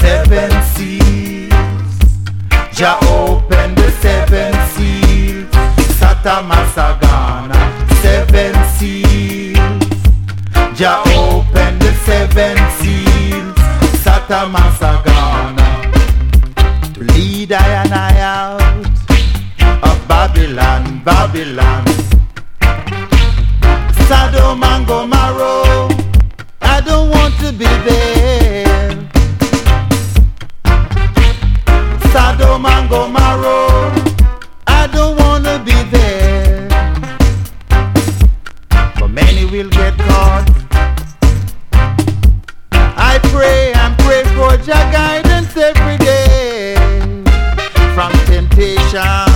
seven seals. Jah open the seven seals. Sata Masagana, seven seals. Jah open the seven seals. Sata Masagana, to lead I and I out of Babylon, Babylon. Sodom and Gomorrah, I don't want to be there. Sodom and Gomorrah, I don't want to be there. But many will get caught. I pray and pray for Jah guidance every day from temptation.